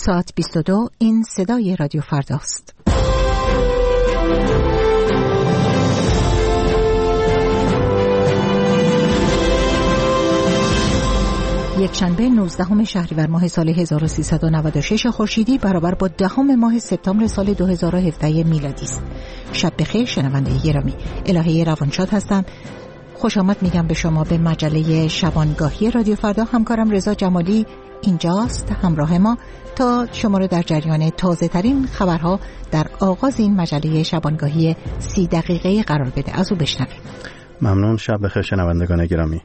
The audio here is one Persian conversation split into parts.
ساعت 22 این صدای رادیو فرداست. یکشنبه 19 شهریور ماه سال 1396 خورشیدی برابر با 10 ماه سپتامبر سال 2017 میلادی است. شب بخیر شنونده گرامی. الهه روانشاد هستم. خوش آمد میگم به شما به مجله شبانگاهی رادیو فردا. همکارم رضا جمالی اینجاست همراه ما تا شما رو در جریان تازه ترین خبرها در آغاز این مجله شبانگاهی 30 دقیقه قرار بده. از او بشنویم. ممنون. شب بخیر شنوندگان گرامی.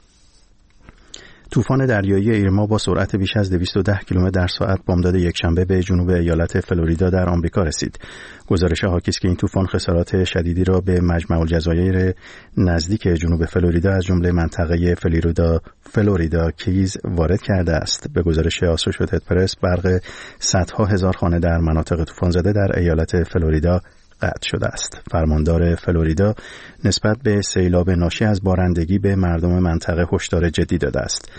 طوفان دریایی ایرما با سرعت بیش از 210 کیلومتر در ساعت بامداد یکشنبه به جنوب ایالت فلوریدا در آمریکا رسید. گزارش حاکی است که این طوفان خسارات شدیدی را به مجمع الجزایر نزدیک جنوب فلوریدا از جمله منطقه فلوریدا کیز وارد کرده است. به گزارش آسوشییتد پرس برق صدها هزار خانه در مناطق طوفان زده در ایالت فلوریدا قطع شده است. فرماندار فلوریدا نسبت به سیلاب ناشی از بارندگی به مردم منطقه هشدار جدی داده است.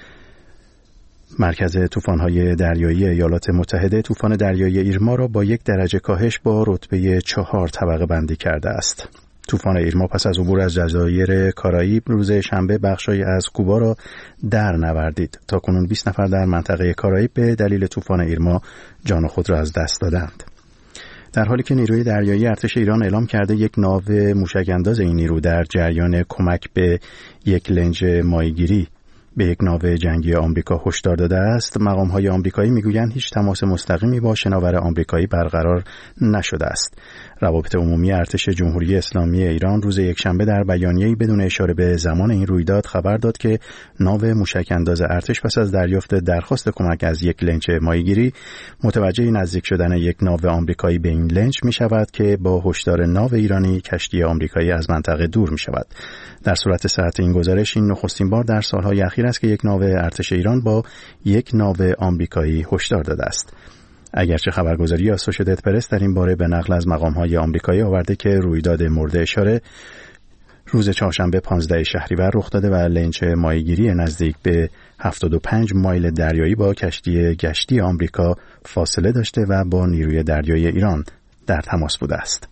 مرکز طوفان‌های دریایی ایالات متحده طوفان دریایی ایرما را با 1 درجه کاهش با رتبه 4 طبقه بندی کرده است. طوفان ایرما پس از عبور از جزایر کارائیب روز شنبه بخشی از کوبا را در نوردید. تاکنون 20 نفر در منطقه کارائیب به دلیل طوفان ایرما جان خود را از دست دادند. در حالی که نیروی دریایی ارتش ایران اعلام کرده یک ناو موشک‌انداز این نیرو در جریان کمک به یک لنج ماهیگیری به یک ناو جنگی آمریکا هشدار داده است، مقام‌های آمریکایی میگویند هیچ تماس مستقیمی با شناور آمریکایی برقرار نشده است. روابط عمومی ارتش جمهوری اسلامی ایران روز یکشنبه در بیانیه‌ای بدون اشاره به زمان این رویداد خبر داد که ناو موشک‌انداز ارتش پس از دریافت درخواست کمک از یک لنج ماهیگیری متوجه نزدیک شدن یک ناو آمریکایی به این لنج می‌شود که با هشدار ناو ایرانی کشتی آمریکایی از منطقه دور می‌شود. در صورت صحت این گزارش این نخستین بار در سال‌های اخیر است که یک ناو ارتش ایران با یک ناو آمریکایی هشدار داده است. اگرچه خبرگزاری آسوشییتد پرس در این باره به نقل از مقام‌های آمریکایی آورده که رویداد مورد اشاره روز چهارشنبه 15 شهریور رخ داده و لنج ماهیگیری نزدیک به 75 مایل دریایی با کشتی گشتی آمریکا فاصله داشته و با نیروی دریایی ایران در تماس بوده است.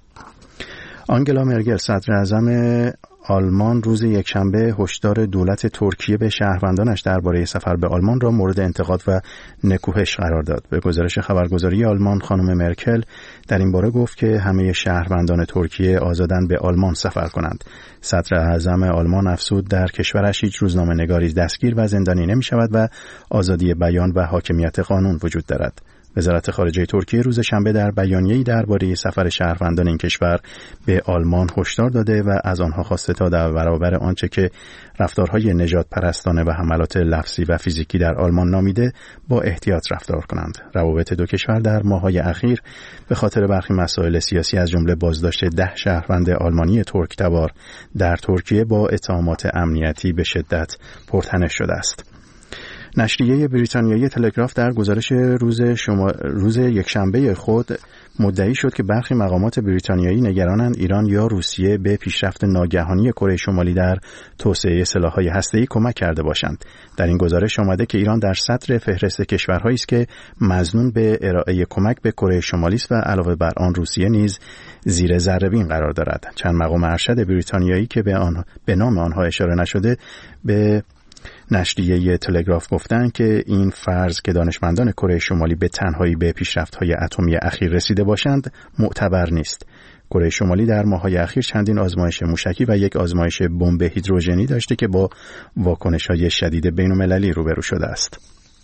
آنگلا مرکل صدر اعظم آلمان روز یکشنبه هشدار دولت ترکیه به شهروندانش درباره سفر به آلمان را مورد انتقاد و نکوهش قرار داد. به گزارش خبرگزاری آلمان خانم مرکل در این باره گفت که همه شهروندان ترکیه آزادند به آلمان سفر کنند. صدر اعظم آلمان افزود در کشورش هیچ روزنامه‌نگاری دستگیر و زندانی نمی‌شود و آزادی بیان و حاکمیت قانون وجود دارد. وزارت خارجه ترکیه روز شنبه در بیانیه‌ای درباره سفر شهروندان این کشور به آلمان هشدار داده و از آنها خواسته تا در برابر آنچه که رفتارهای نژاد پرستانه و حملات لفظی و فیزیکی در آلمان نامیده با احتیاط رفتار کنند. روابط دو کشور در ماه‌های اخیر به خاطر برخی مسائل سیاسی از جمله بازداشت 10 شهروند آلمانی ترک‌تبار در ترکیه با اتهامات امنیتی به شدت پرتنش شده است. نشریه بریتانیایی تلگراف در گزارش روز یکشنبه خود مدعی شد که برخی مقامات بریتانیایی نگرانند ایران یا روسیه به پیشرفت ناگهانی کره شمالی در توسعه سلاح‌های هسته‌ای کمک کرده باشند. در این گزارش آمده که ایران در صدر فهرست کشورهایی است که مظنون به ارائه کمک به کره شمالی است و علاوه بر آن روسیه نیز زیر ذره‌بین قرار دارد. چند مقام ارشد بریتانیایی که به نام آنها اشاره نشده به نشریه تلگراف گفتند که این فرض که دانشمندان کره شمالی به تنهایی به پیشرفت‌های اتمی اخیر رسیده باشند معتبر نیست. کره شمالی در ماه‌های اخیر چندین آزمایش موشکی و یک آزمایش بمب هیدروژنی داشته که با واکنش‌های شدید بین‌المللی روبرو شده است.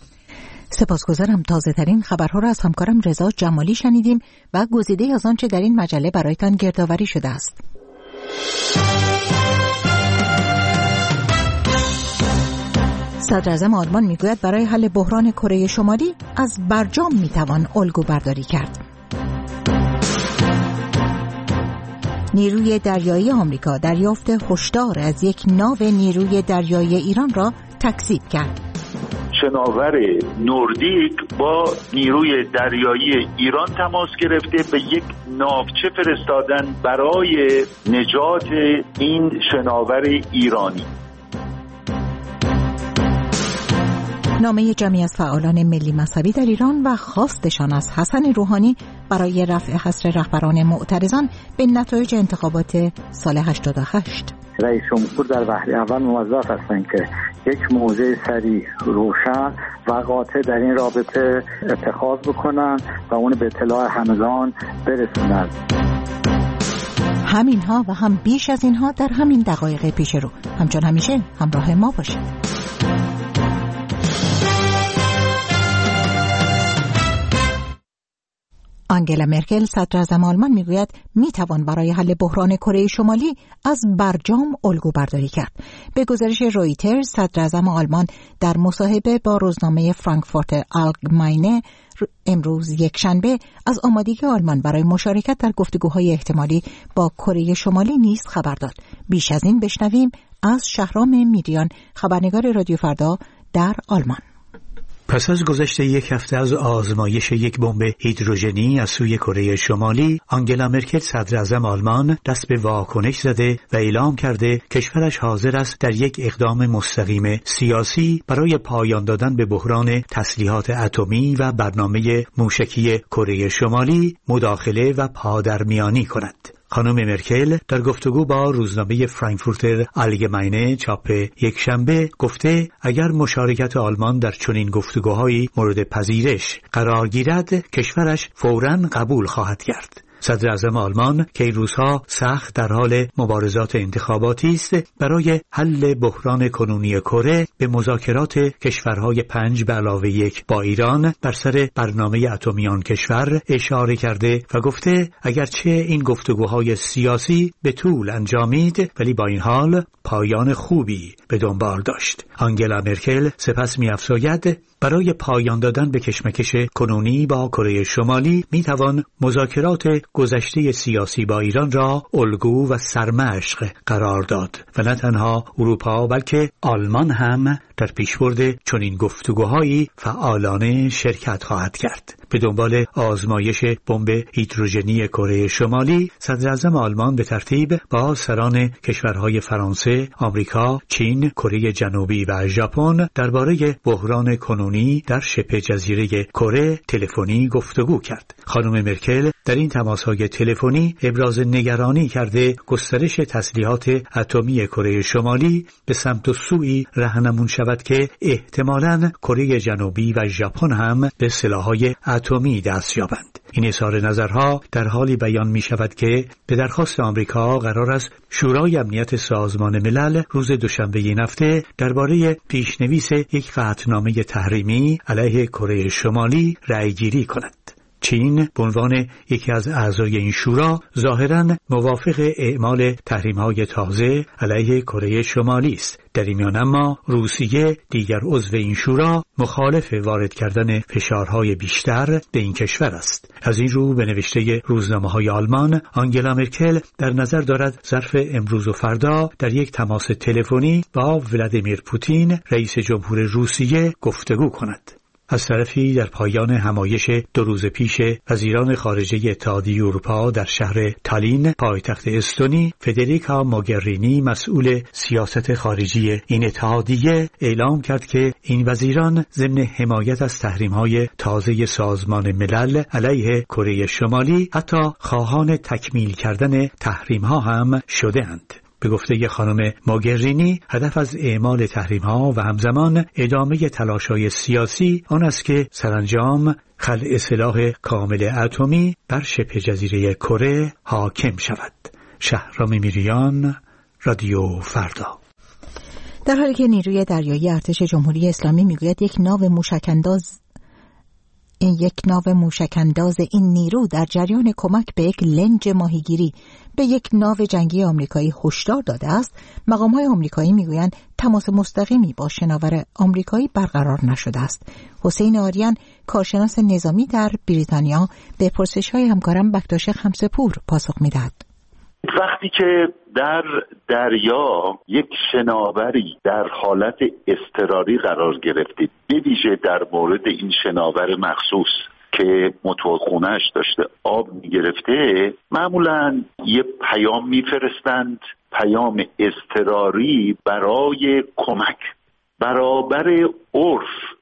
سپاسگزارم. تازه ترین خبرها را از همکارم رضا جمالی شنیدیم و گزیده از آنچه در این مجله برایتان گردآوری شده است. صدر اعظم آلمان میگوید برای حل بحران کره شمالی از برجام میتوان الگو برداری کرد. نیروی دریایی آمریکا دریافت هشدار از یک ناو نیروی دریایی ایران را تکذیب کرد. شناور نوردیک با نیروی دریایی ایران تماس گرفته به یک ناوچه فرستادن برای نجات این شناور ایرانی. نامه جمعی از فعالان ملی مذهبی در ایران و خواستشان از حسن روحانی برای رفع حصر رهبران معترضان به نتایج انتخابات سال 88. رئیس جمهور در وهله اول موظف هستند که یک موضع صریح، روشن و قاطع در این رابطه اتخاذ بکنن و اون به اطلاع همگان برسونند. همینها و هم بیش از اینها در همین دقایق پیش رو. همچون همیشه همراه ما باشید. آنگلا مرکل صدر اعظم آلمان میگوید میتوان برای حل بحران کره شمالی از برجام الگو برداری کرد. به گزارش رویترز صدر اعظم آلمان در مصاحبه با روزنامه فرانکفورت آلگماینه امروز یکشنبه از آمادگی آلمان برای مشارکت در گفتگوهای احتمالی با کره شمالی نیز خبر داد. بیش از این بشنویم از شهرام میریان، خبرنگار رادیو فردا در آلمان. پس از گذشت یک هفته از آزمایش یک بمب هیدروژنی از سوی کره شمالی، آنگلا مرکل صدر اعظم آلمان دست به واکنش زده و اعلام کرده کشورش حاضر است در یک اقدام مستقیم سیاسی برای پایان دادن به بحران تسلیحات اتمی و برنامه موشکی کره شمالی مداخله و پادرمیانی کند. خانم مرکل در گفتگو با روزنامه فرانکفورتر آلگماینه چاپ یکشنبه گفته اگر مشارکت آلمان در چنین گفتگوهایی مورد پذیرش قرار گیرد، کشورش فوراً قبول خواهد کرد. صدر اعظم آلمان که این روزها سخت در حال مبارزات انتخاباتی است، برای حل بحران کنونی کره به مذاکرات کشورهای 5+1 با ایران بر سر برنامه اتمی آن کشور اشاره کرده و گفته اگرچه این گفتگوهای سیاسی به طول انجامید، ولی با این حال پایان خوبی به دنبال داشت. آنگلا مرکل سپس می‌افزاید برای پایان دادن به کشمکش کنونی با کره شمالی میتوان مذاکرات گذشته سیاسی با ایران را الگو و سرمشق قرار داد و نه تنها اروپا بلکه آلمان هم در پیشبرد چنین گفتگوهایی فعالانه شرکت خواهد کرد. به دنبال آزمایش بمب هیدروژنی کره شمالی، صدر اعظم آلمان به ترتیب با سران کشورهای فرانسه، آمریکا، چین، کره جنوبی و ژاپن درباره بحران کنونی در شبه جزیره کره تلفنی گفتگو کرد. خانم مرکل در این تماس‌های تلفنی ابراز نگرانی کرده گسترش تسلیحات اتمی کره شمالی به سمت و سوی راهنمون شود که احتمالاً کره جنوبی و ژاپن هم به سلاح‌های اتمی دست یابند. این اظهار نظرها در حالی بیان می شود که به درخواست آمریکا قرار است شورای امنیت سازمان ملل روز دوشنبه این هفته درباره پیشنویس یک قطعنامه تحریمی علیه کره شمالی رأی‌گیری کند. چین به عنوان یکی از اعضای این شورا ظاهراً موافق اعمال تحریم‌های تازه علیه کره شمالی است. در این میان اما روسیه دیگر عضو این شورا مخالف وارد کردن فشارهای بیشتر به این کشور است. از این رو به نوشته روزنامه‌های آلمان، آنگلا مرکل در نظر دارد ظرف امروز و فردا در یک تماس تلفنی با ولادیمیر پوتین رئیس جمهور روسیه گفتگو کند. از طرفی در پایان همایش 2 روز پیش وزیران خارجه اتحادیه اروپا در شهر تالین پایتخت استونی، فدریکا موگرینی مسئول سیاست خارجی این اتحادیه اعلام کرد که این وزیران ضمن حمایت از تحریم‌های تازه سازمان ملل علیه کره شمالی حتی خواهان تکمیل کردن تحریم‌ها هم شده‌اند. به گفته خانم موگرینی هدف از اعمال تحریم‌ها و همزمان ادامه تلاش‌های سیاسی آن است که سرانجام خلع سلاح کامل اتمی بر شبه جزیره کره حاکم شود. شهرام میریان، رادیو فردا. در حالی که نیروی دریایی ارتش جمهوری اسلامی میگوید یک ناو موشک‌انداز این نیرو در جریان کمک به یک لنج ماهیگیری به یک ناو جنگی آمریکایی هشدار داده است، مقام‌های آمریکایی میگویند تماس مستقیمی با شناور آمریکایی برقرار نشده است. حسین آریان، کارشناس نظامی در بریتانیا، به پرسش‌های همکارم بکتاش خمسه‌پور پاسخ می‌دهد. وقتی که در دریا یک شناوری در حالت اضطراری قرار گرفته، به ویژه در مورد این شناور مخصوص که موتورخونه‌اش داشته آب می‌گرفته، معمولاً یه پیام می‌فرستند، پیام اضطراری برای کمک. برابر عرف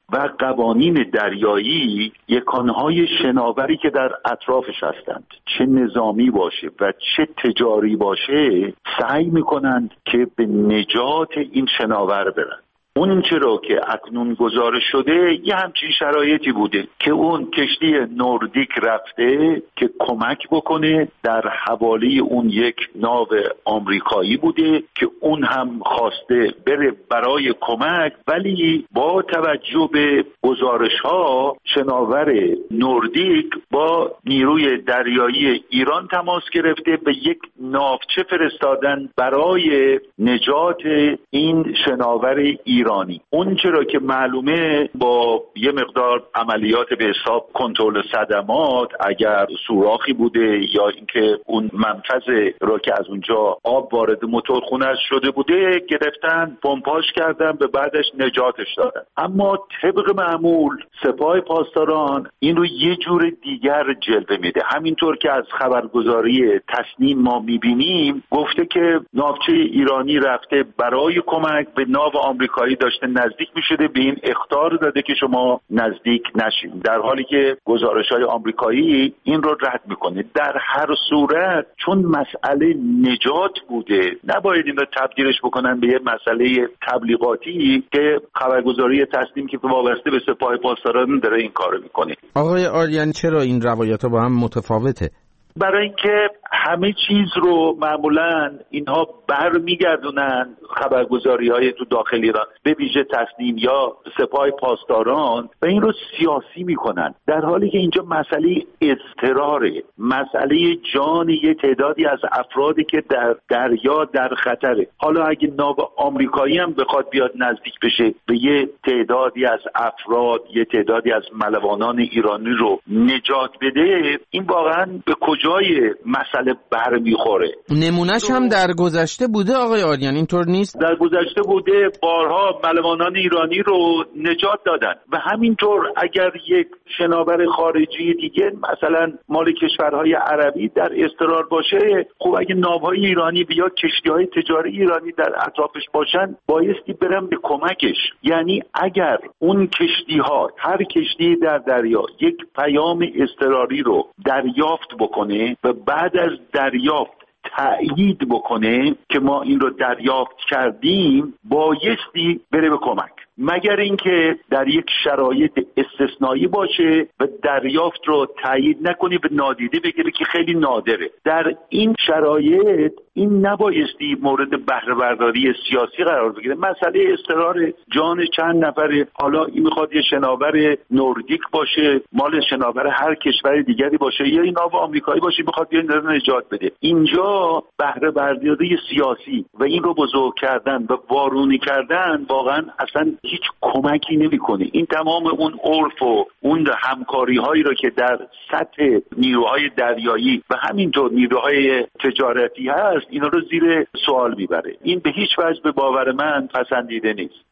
و قوانین دریایی یکانهای شناوری که در اطرافش هستند، چه نظامی باشه و چه تجاری باشه، سعی میکنند که به نجات این شناور برن. اون چرا که اکنون گزارش شده یه همچین شرایطی بوده که اون کشتی نوردیک رفته که کمک بکنه، در حواله اون یک ناو آمریکایی بوده که اون هم خواسته بره برای کمک، ولی با توجه به گزارش ها شناور نوردیک با نیروی دریایی ایران تماس گرفته، به یک ناوچه فرستادن برای نجات این شناور ایرانی. اون چرا که معلومه با یه مقدار عملیات به حساب کنترل صدمات، اگر سوراخی بوده یا اینکه اون منفذ را که از اونجا آب وارد موتورخونه‌اش شده بوده گرفتن، پمپاژ کردن، به بعدش نجاتش دادن. اما طبق معمول سپاه پاسداران این رو یه جور دیگر جلوه میده. همینطور که از خبرگزاری تصنیم ما میبینیم، گفته که ناوچه ایرانی رفته برای کمک به ناو آمریکایی داشته نزدیک میشده، به این اخطار داده که شما نزدیک نشید، در حالی که گزارش‌های آمریکایی این رو رد میکنه. در هر صورت چون مسئله نجات بوده، نباید این رو تبدیلش بکنن به یه مسئله تبلیغاتی که خبرگزاری تصنیم که وابسته به سپاه پاسداران داره این کارو میکنه. آقای آریان، چرا این روایت‌ها با هم متفاوته؟ برای اینکه همه چیز رو معمولاً اینها برمیگردونن خبرگزاری‌های تو داخل ایران، به ویژه تصنیم یا سپاه پاسداران، و این رو سیاسی میکنن، در حالی که اینجا مسئله اضطراره، مسئله جان یه تعدادی از افرادی که در دریا در خطره. حالا اگه ناو آمریکایی هم بخواد بیاد نزدیک بشه به یه تعدادی از افراد، یه تعدادی از ملوانان ایرانی رو نجات بده، این واقعاً به کجای مسئله برمیخوره؟ نمونهش هم در گذشته بوده آقای آریان، اینطور نیست؟ در گذشته بوده، بارها ملوانان ایرانی رو نجات دادن. و همینطور اگر یک شناور خارجی دیگه مثلا مال کشورهای عربی در اضطرار باشه، خب اگه ناوهای ایرانی یا کشتی‌های تجاری ایرانی در اطرافش باشن، بایستی برن به کمکش. یعنی اگر اون کشتی‌ها، هر کشتی در دریا یک پیام اضطراری رو دریافت بکنه و بعد از دریافت تأیید بکنه که ما این رو دریافت کردیم، بایستی بره به کمک، مگر اینکه در یک شرایط استثنایی باشه و دریافت رو تأیید نکنه و نادیده بگیره که خیلی نادره. در این شرایط این نبایستی مورد بهره برداری سیاسی قرار بگیره. مسئله اضطرار جان چند نفره، حالا این میخواد یه شناور نوردیک باشه، مال شناور هر کشور دیگری باشه، یا این ناو آمریکایی باشه میخواد بیاد نجات بده. اینجا بهره برداری سیاسی و این رو بزرگ کردن و وارونی کردن واقعا اصلا هیچ کمکی نمیکنه. این تمام اون عرف و اون همکاری هایی رو که در سطح نیروهای دریایی و همینطور نیروهای تجارتی هست، اینا رو زیر سوال میبره. این به هیچ وجه به باور من پسندیده نیست.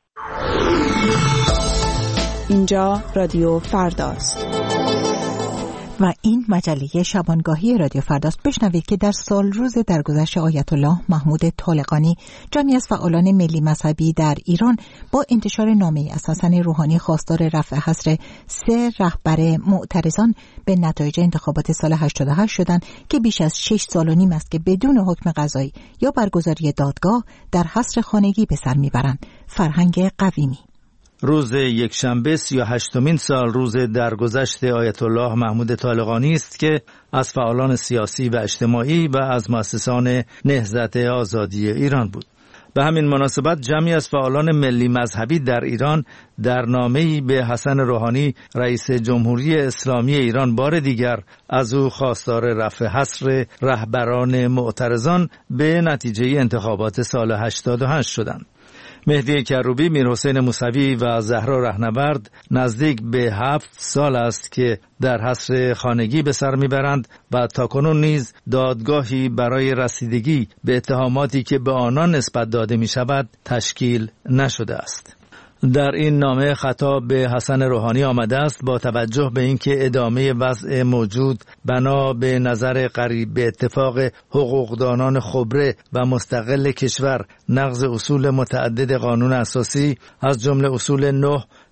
اینجا رادیو فرداست و این مجله شبانگاهی رادیو فرداست. بشنوید که در سال روز درگذشت آیت الله محمود طالقانی، جمعی از فعالان ملی مذهبی در ایران، با انتشار نامه‌ای از حسن روحانی خواستار رفع حصر 3 رهبر معترضان به نتایج انتخابات سال 88 شدند که بیش از 6 سال و نیم است که بدون حکم قضایی یا برگزاری دادگاه در حصر خانگی به سر میبرند. فرهنگ قویمی. روز یکشنبه 38مین سال روز درگذشت آیت الله محمود طالقانی است که از فعالان سیاسی و اجتماعی و از مؤسسان نهضت آزادی ایران بود. به همین مناسبت جمعی از فعالان ملی مذهبی در ایران در نامه‌ای به حسن روحانی رئیس جمهوری اسلامی ایران بار دیگر از او خواستار رفع حصر رهبران معترضان به نتیجه انتخابات سال 88 شدند. مهدی کروبی، میرحسین موسوی و زهرا رهنورد نزدیک به 7 سال است که در حصر خانگی به سر میبرند و تاکنون نیز دادگاهی برای رسیدگی به اتهاماتی که به آنان نسبت داده می شود تشکیل نشده است. در این نامه خطاب به حسن روحانی آمده است با توجه به اینکه ادامه وضع موجود بنا به نظر قریب به اتفاق حقوقدانان خبره و مستقل کشور نقض اصول متعدد قانون اساسی از جمله اصول 9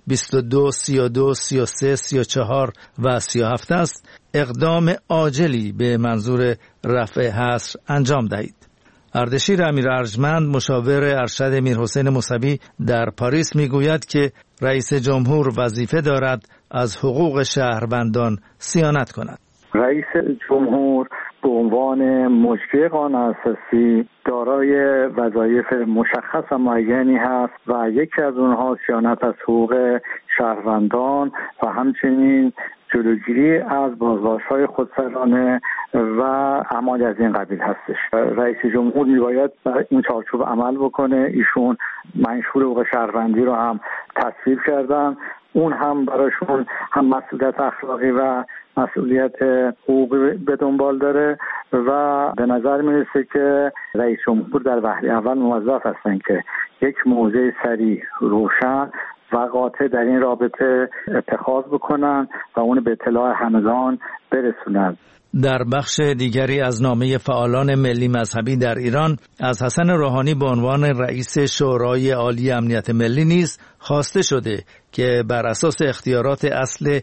22 32 33 34 و 37 است اقدام عاجلی به منظور رفع حصر انجام دهید. اردشیر امیر ارجمند مشاور ارشد میرحسین موسوی در پاریس میگوید که رئیس جمهور وظیفه دارد از حقوق شهروندان صیانت کند. رئیس جمهور به عنوان مجری قانون اساسی دارای وظایف مشخص و معینی هست و یکی از اونها صیانت از حقوق شهروندان و همچنین جلوگیری از بازداشت‌های خودسرانه و اعمال از این قبیل هستش. رئیس جمهور میباید این چارچوب عمل بکنه. ایشون منشور حقوق شهروندی رو هم تصویب کردن، اون هم براشون هم مسئولیت اخلاقی و مسئولیت حقوقی به دنبال داره و به نظر میرسه که رئیس جمهور در وهله اول موظف هستن که یک موضع صریح، روشن و قاطع در این رابطه اتخاذ بکنن و اون به اطلاع همگان برسونن. در بخش دیگری از نامه فعالان ملی مذهبی در ایران از حسن روحانی به عنوان رئیس شورای عالی امنیت ملی نیز خواسته شده که بر اساس اختیارات اصل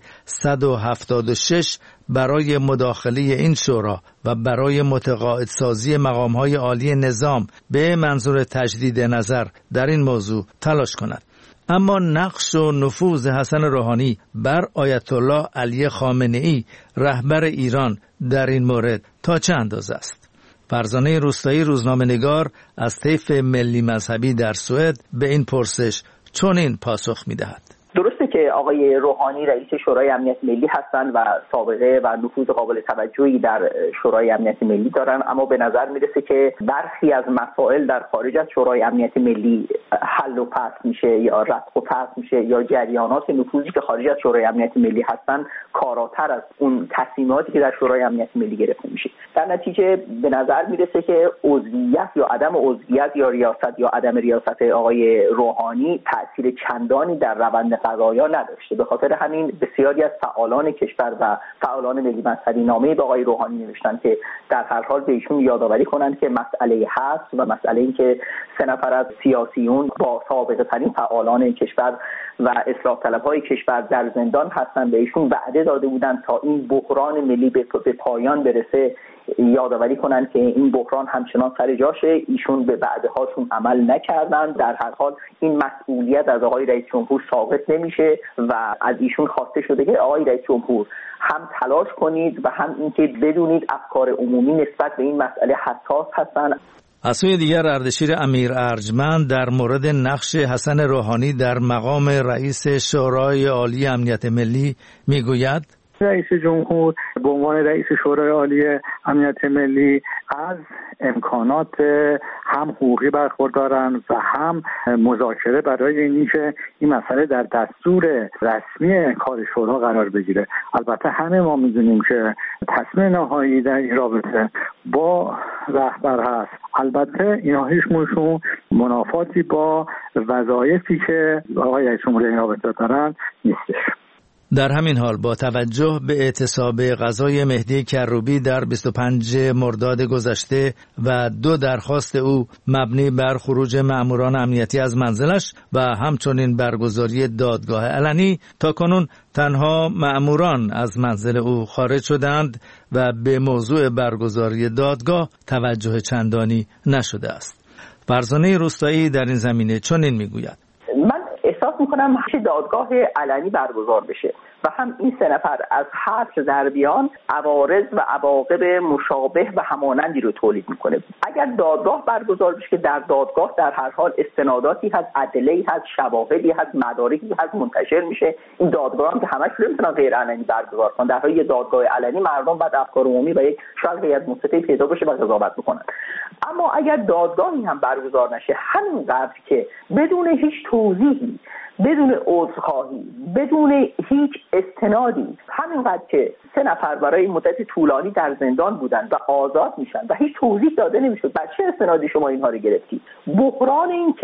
176 برای مداخله این شورا و برای متقاعدسازی مقام‌های عالی نظام به منظور تجدید نظر در این موضوع تلاش کند. اما نقش و نفوذ حسن روحانی بر آیت الله علی خامنه‌ای رهبر ایران در این مورد تا چه اندازه است؟ فرزانه روستایی روزنامه‌نگار از طیف ملی مذهبی در سوئد به این پرسش چنین پاسخ می‌دهد. درسته که آقای روحانی رئیس شورای امنیت ملی هستند و سابقه و نفوذ قابل توجهی در شورای امنیت ملی دارن، اما به نظر میرسه که برخی از مسائل در خارج از شورای امنیت ملی حل و فصل میشه یا رفع و فصل میشه یا جریانات نفوذی که خارج از شورای امنیت ملی هستن کاراتر از اون تصمیماتی که در شورای امنیت ملی گرفته میشه. در نتیجه به نظر میرسه که عضویت یا عدم عضویت یا ریاست یا عدم ریاست آقای روحانی تأثیر چندانی در روند قضایا نداشته. به خاطر همین بسیاری از فعالان کشور و فعالان ملی مذهبی نامه‌ای به آقای روحانی نوشتن که در هر حال به ایشون یادآوری کنند که مسئله هست و مسئله این که 3 نفر از سیاسیون با سابقه ترین فعالان کشور و اصلاح طلب‌های کشور در زندان هستند. به ایشون وعده داده بودند تا این بحران ملی به پایان برسه یادآوری کنند که این بحران همچنان سر جاشه. ایشون به وعده هاشون عمل نکردند. در هر حال این مسئولیت از آقای رئیس جمهور ساقط نمیشه و از ایشون خواسته شده که آقای رئیس جمهور هم تلاش کنید و هم اینکه بدونید افکار عمومی نسبت به این مسئله حساس هستند. از سوی دیگر اردشیر امیر ارجمند در مورد نقش حسن روحانی در مقام رئیس شورای عالی امنیت ملی میگوید رئیس جمهور به عنوان رئیس شورای عالی امنیت ملی از امکانات هم حقوقی برخوردارند و هم مذاکره برای اینکه این مسئله در دستور رسمی کار شورا قرار بگیره. البته همه ما میدونیم که تصمیم نهایی در این رابطه با رهبر هست. البته اینا هیچ موشون منافاتی با وظایفی که آقای رئیس جمهور این رابطه دارن نیستش. در همین حال با توجه به اعتصاب غذای مهدی کروبی در 25 مرداد گذشته و 2 درخواست او مبنی بر خروج مأموران امنیتی از منزلش و همچنین برگزاری دادگاه علنی، تاکنون تنها مأموران از منزل او خارج شدند و به موضوع برگزاری دادگاه توجه چندانی نشده است. فرزانه روستایی در این زمینه چنین میگوید: احساس میکنم دادگاه علنی برگزار بشه و هم این 3 نفر از حبس در بیان عوارض و عواقب مشابه و همانندی رو تولید میکنه. اگر دادگاه برگزار بشه که در دادگاه در هر حال استناداتی هست، ادله‌ای هست، شواهدی هست، مدارکی هست منتشر میشه. این دادگاه هم که همش نمیتونن غیر علنی برگزار کنن. در حالی دادگاه علنی مردم بعد افکار عمومی و یک شاید هیئت منصفه پیدا بشه و قضاوت بکنن. اما اگر دادگاهی هم برگزار نشه، همینقدر که بدون هیچ توضیحی، بدون عذرخواهی، بدون هیچ استنادی، همینقدر که 3 نفر برای مدت طولانی در زندان بودن و آزاد میشن و هیچ توضیح داده نمیشد بر چه استنادی شما اینها رو گرفتید. بحران این که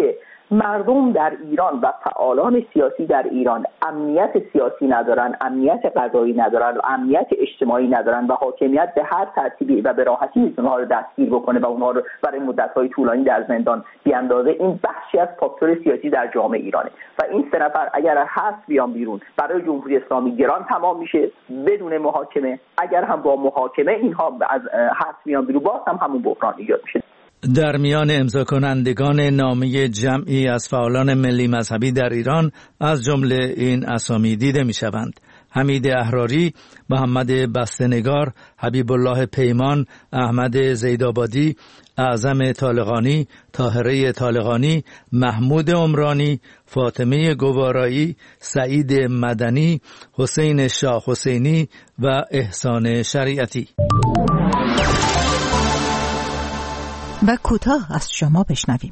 مردم در ایران و فعالان سیاسی در ایران امنیت سیاسی ندارن، امنیت غذایی ندارن و امنیت اجتماعی ندارن و حاکمیت به هر ترتیبی و به راحتی میتونه اونها رو دستگیر بکنه و اونها رو برای مدت‌های طولانی در زندان بیاندازه، این بخشی از فاکتور سیاسی در جامعه ایرانه و این سه نفر اگر حبس بیان بیرون برای جمهوری اسلامی گران تمام میشه بدون محاکمه، اگر هم با محاکمه اینها از حبس بیان بیرون باز هم همون بحران ایجاد میشه. در میان امضا کنندگان نامه جمعی از فعالان ملی مذهبی در ایران از جمله این اسامی دیده می شوند: حمید احراری، محمد بسته‌نگار، حبیب الله پیمان، احمد زیدآبادی، اعظم طالقانی، طاهره طالقانی، محمود عمرانی، فاطمه گوارایی، سعید مدنی، حسین شاه حسینی و احسان شریعتی. و کوتاه از شما بشنویم.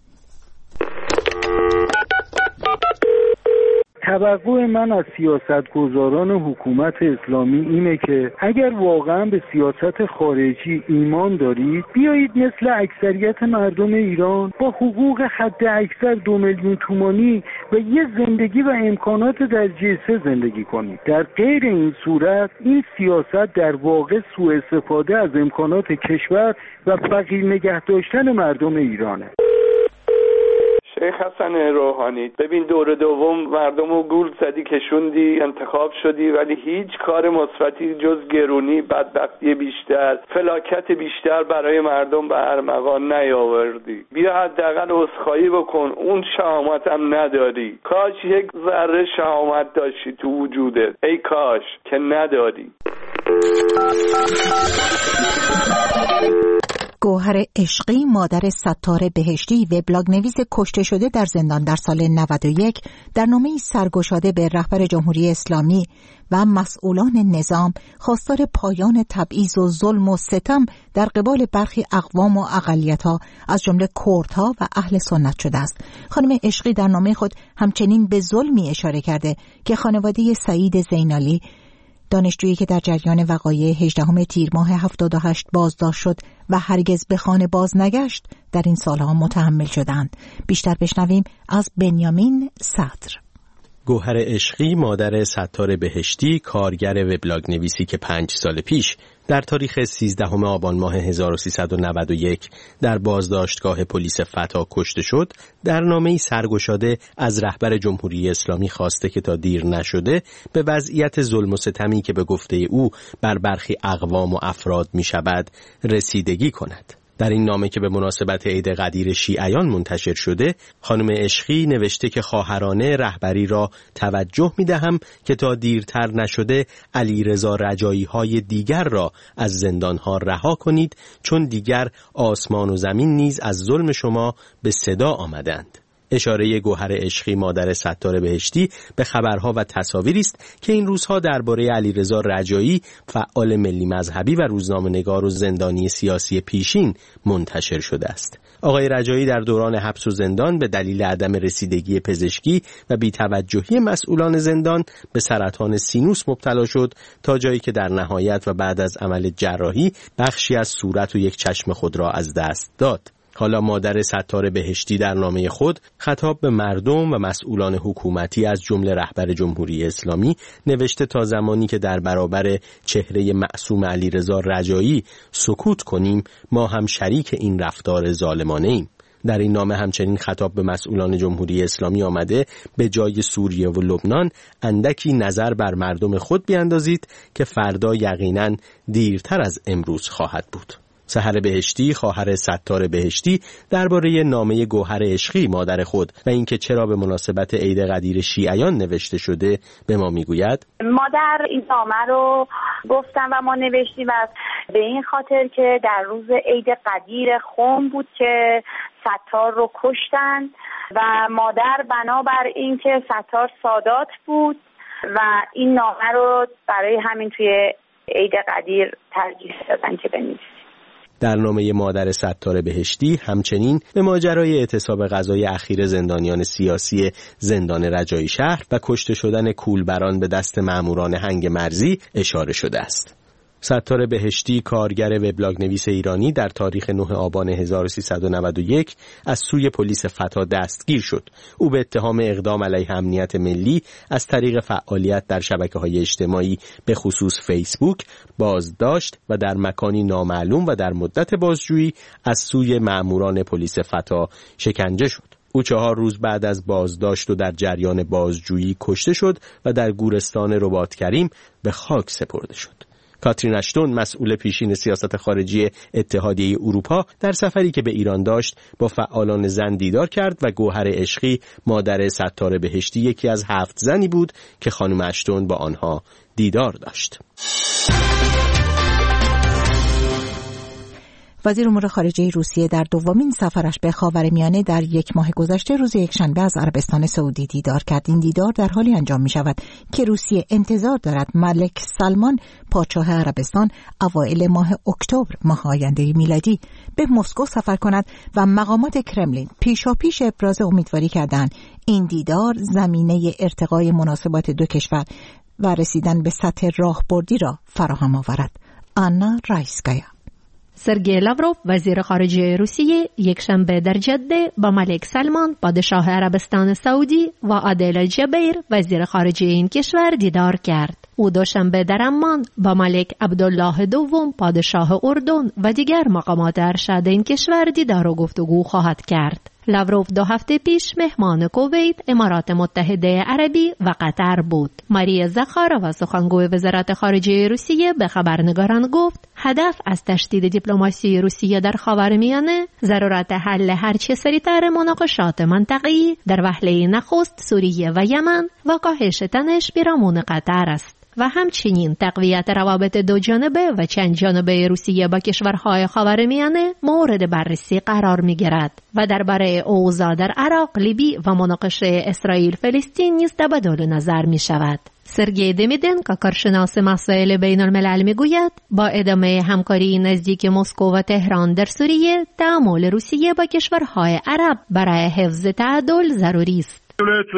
توقع من از سیاستگزاران حکومت اسلامی اینه که اگر واقعا به سیاست خارجی ایمان دارید، بیایید مثل اکثریت مردم ایران با حقوق حد اکثر 2 میلیون تومانی و یه زندگی و امکانات درجه 3 زندگی کنید. در غیر این صورت این سیاست در واقع سوء استفاده از امکانات کشور و فقیر نگه داشتن مردم ایرانه. شیخ حسن روحانی، ببین دور دوم مردم رو گول زدی، کشوندی، انتخاب شدی، ولی هیچ کار مثبتی جز گرونی، بدبختی بیشتر، فلاکت بیشتر برای مردم به ارمغان نیاوردی. بیا حداقل عذرخواهی بکن، اون شهامت هم نداری. کاش یک ذره شهامت داشتی تو وجودت، ای کاش که نداری. گوهر عشقی، مادر ستار بهشتی، وبلاگ نویس کشته شده در زندان در سال 91، در نامه‌ای سرگشاده به رهبر جمهوری اسلامی و مسئولان نظام خواستار پایان تبعیض و ظلم و ستم در قبال برخی اقوام و اقلیت‌ها از جمله کردها و اهل سنت شده است. خانم عشقی در نامه خود همچنین به ظلمی اشاره کرده که خانواده سعید زینالی، دانشجویی که در جریان وقایع 18 تیر ماه 78 بازداشت شد و هرگز به خانه باز نگشت، در این سالها متحمل شدند. بیشتر بشنویم از بنیامین صدر. گوهر عشقی، مادر ستار بهشتی، کارگر وبلاگ نویسی که 5 سال پیش در تاریخ 13 آبان ماه 1391 در بازداشتگاه پلیس فتا کشته شد، در نامه‌ای سرگشاده از رهبر جمهوری اسلامی خواسته که تا دیر نشده به وضعیت ظلم و ستمی که به گفته او بر برخی اقوام و افراد می شود رسیدگی کند. در این نامه که به مناسبت عید قدیر شیعیان منتشر شده، خانم عشقی نوشته که خواهرانه رهبری را توجه می‌دهم که تا دیرتر نشده علیرضا رجایی‌های دیگر را از زندان‌ها رها کنید، چون دیگر آسمان و زمین نیز از ظلم شما به صدا آمدند. اشاره گوهر عشقی، مادر ستار بهشتی، به خبرها و تصاویری است که این روزها درباره علیرضا رجایی، فعال ملی مذهبی و روزنامه‌نگار و زندانی سیاسی پیشین منتشر شده است. آقای رجایی در دوران حبس و زندان به دلیل عدم رسیدگی پزشکی و بی‌توجهی مسئولان زندان به سرطان سینوس مبتلا شد، تا جایی که در نهایت و بعد از عمل جراحی بخشی از صورت و یک چشم خود را از دست داد. حالا مادر ستار بهشتی در نامه خود خطاب به مردم و مسئولان حکومتی از جمله رهبر جمهوری اسلامی نوشته تا زمانی که در برابر چهره معصوم علیرضا رجایی سکوت کنیم، ما هم شریک این رفتار ظالمانه ایم. در این نامه همچنین خطاب به مسئولان جمهوری اسلامی آمده به جای سوریه و لبنان اندکی نظر بر مردم خود بیاندازید که فردا یقیناً دیرتر از امروز خواهد بود. سحر بهشتی، خواهر ستار بهشتی، درباره نامه گوهر عشقی، مادر خود، و اینکه چرا به مناسبت عید قدیر شیعیان نوشته شده به ما میگوید: مادر این نامه رو گفتم و ما نوشتیم و به این خاطر که در روز عید قدیر خم بود که ستار رو کشتن و مادر بنابر اینکه ستار سادات بود و این نامه رو برای همین توی عید قدیر ترجیح دادن که بنویسیم. در نامه مادر ستار بهشتی همچنین به ماجرای اعتصاب غذای اخیر زندانیان سیاسی زندان رجایی شهر و کشته شدن کولبران به دست ماموران هنگ مرزی اشاره شده است. ستار بهشتی، کارگر وبلاگ‌نویس ایرانی، در تاریخ 9 آبان 1391 از سوی پلیس فتا دستگیر شد. او به اتهام اقدام علیه امنیت ملی از طریق فعالیت در شبکه‌های اجتماعی به خصوص فیسبوک بازداشت و در مکانی نامعلوم و در مدت بازجویی از سوی مأموران پلیس فتا شکنجه شد. او 4 روز بعد از بازداشت و در جریان بازجویی کشته شد و در گورستان رباط کریم به خاک سپرده شد. کاترین اشتون، مسئول پیشین سیاست خارجی اتحادیه اروپا، در سفری که به ایران داشت با فعالان زن دیدار کرد و گوهر عشقی، مادر ستار بهشتی، یکی از 7 زنی بود که خانم اشتون با آنها دیدار داشت. وزیر امور خارجه روسیه در دومین سفرش به خاورمیانه در یک ماه گذشته روز یکشنبه از عربستان سعودی دیدار کرد. این دیدار در حالی انجام می شود که روسیه انتظار دارد ملک سلمان پادشاه عربستان اوایل ماه اکتبر ماه آینده میلادی به مسکو سفر کند و مقامات کرملین پیشاپیش ابراز امیدواری کردند این دیدار زمینه ارتقای مناسبات دو کشور و رسیدن به سطح راهبردی را فراهم آورد. آنا رایسکایا. سرگئی لاوروف وزیر خارجه روسیه یکشنبه در جده با ملک سلمان پادشاه عربستان سعودی و عادل جبیر وزیر خارجه این کشور دیدار کرد. او دوشنبه در عمان با ملک عبدالله دوم پادشاه اردن و دیگر مقامات ارشد این کشور دیدار و گفتگو خواهد کرد. لاوروف 2 هفته پیش مهمان کویت، امارات متحده عربی و قطر بود. ماریا زخارova سخنگوی وزارت خارجه روسیه به خبرنگاران گفت هدف از تشدید دیپلماسی روسیه در خاورمیانه ضرورت حل هرچه سریعتر مناقشات منطقه‌ای در وهله نخست سوریه و یمن و کاهش تنش پیرامون قطر است و همچنین تقویت روابط دو جانبه و چند جانبه روسیه با کشورهای خاورمیانه مورد بررسی قرار می‌گیرد و درباره اوضاع در عراق، لیبی و مناقشه اسرائیل فلسطین نیز تبادل نظر می‌شود. سرگئی دمیدنکو، کارشناس مسائل بین الملل، میگوید با ادامه همکاری نزدیک مسکو و تهران در سوریه، تعامل روسیه با کشورهای عرب برای حفظ تعادل ضروری است.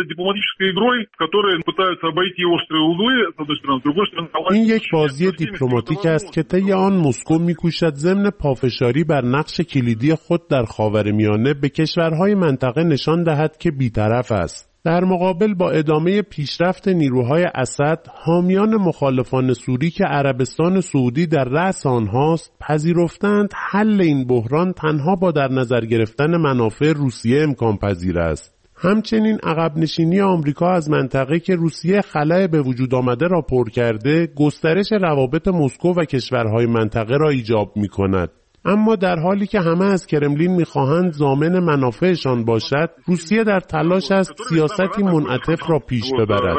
این یک بازی دیپلماتیک است که طی آن مسکو می‌کوشد ضمن پافشاری بر نقش کلیدی خود در خاورمیانه به کشورهای منطقه نشان دهد که بی‌طرف است. در مقابل با ادامه پیشرفت نیروهای اسد، حامیان مخالفان سوری که عربستان سعودی در رأس آنهاست، پذیرفتند حل این بحران تنها با در نظر گرفتن منافع روسیه امکان پذیر است. همچنین عقب نشینی آمریکا از منطقه که روسیه خلأ به وجود آمده را پر کرده، گسترش روابط مسکو و کشورهای منطقه را ایجاب می‌کند. اما در حالی که همه از کرملین می‌خواهند ضامن منافعشان باشد، روسیه در تلاش است سیاستی منعطف را پیش ببرد.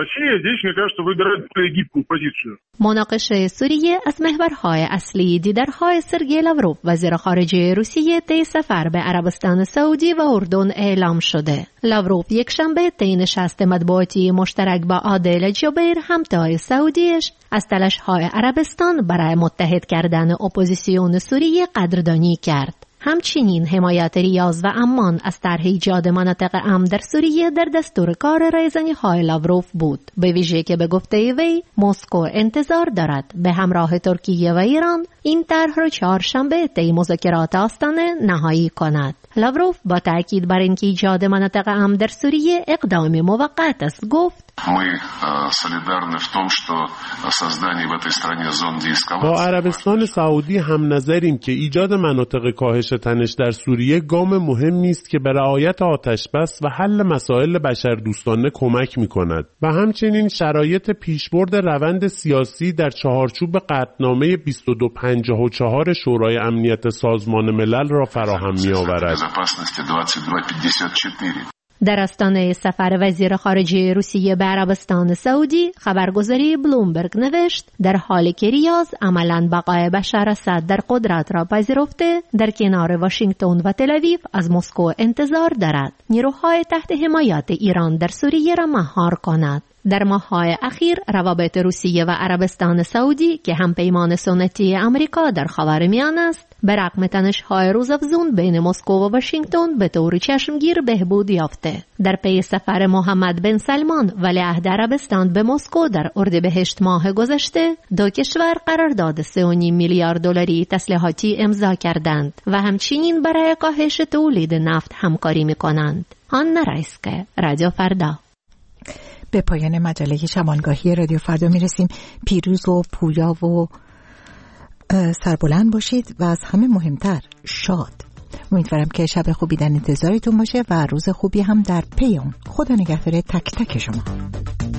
مناقشه سوریه از محورهای اصلی دیدارهای سرگئی لاوروف وزیر خارجه روسیه طی سفر به عربستان سعودی و اردن اعلام شده. لاوروف یکشنبه طی نشست مطبوعاتی مشترک با عادل جبیر همتای سعودیش از تلاش‌های عربستان برای متحد کردن اپوزیسیون سوریه قدردانی کرد. همچنین حمایت ریاض و عمان از طرح ایجاد مناطق امن در سوریه در دستور کار رایزنی‌های لاوروف بود، به ویژه که به گفته وی مسکو انتظار دارد به همراه ترکیه و ایران این طرح را چهارشنبه طی مذاکرات آستانه نهایی کند. لاوروف با تاکید بر اینکه ایجاد مناطق امن در سوریه اقدام موقت است گفت با عربستان سعودی هم نظریم که ایجاد مناطق کاهش تنش در سوریه گام مهمی است که به رعایت آتشبس و حل مسائل بشردوستانه کمک می‌کند و همچنین شرایط پیشبرد روند سیاسی در چهارچوب قطعنامه 2254 شورای امنیت سازمان ملل را فراهم می‌آورد. در آستانه سفر وزیر خارجه روسیه به عربستان سعودی، خبرگزاری بلومبرگ نوشت در حالی که ریاض عملاً بقای بشار اسد در قدرت را پذیرفته، در کنار واشنگتن و تل‌آویو از مسکو انتظار دارد نیروهای تحت حمایت ایران در سوریه را مهار کند. در ماه‌های اخیر روابط روسیه و عربستان سعودی که هم پیمان سنتی آمریکا در خاورمیانه است، به رغم تنش‌های روزافزون بین مسکو و واشنگتن به طور چشمگیر بهبود یافته. در پی سفر محمد بن سلمان ولیعهد عربستان به مسکو در اردیبهشت ماه گذشته، دو کشور قرارداد 3.5 میلیارد دلاری تسلیحاتی امضا کردند و همچنین برای کاهش تولید نفت همکاری می‌کنند. آن رئیسکه، رادیو فردا. به پایان مجله شبانگاهی رادیو فردا میرسیم. پیروز و پویا و سربلند باشید و از همه مهمتر شاد. امیدوارم که شب خوبی در انتظارتون باشه و روز خوبی هم در پی اون. خدا نگهدار تک تک شما.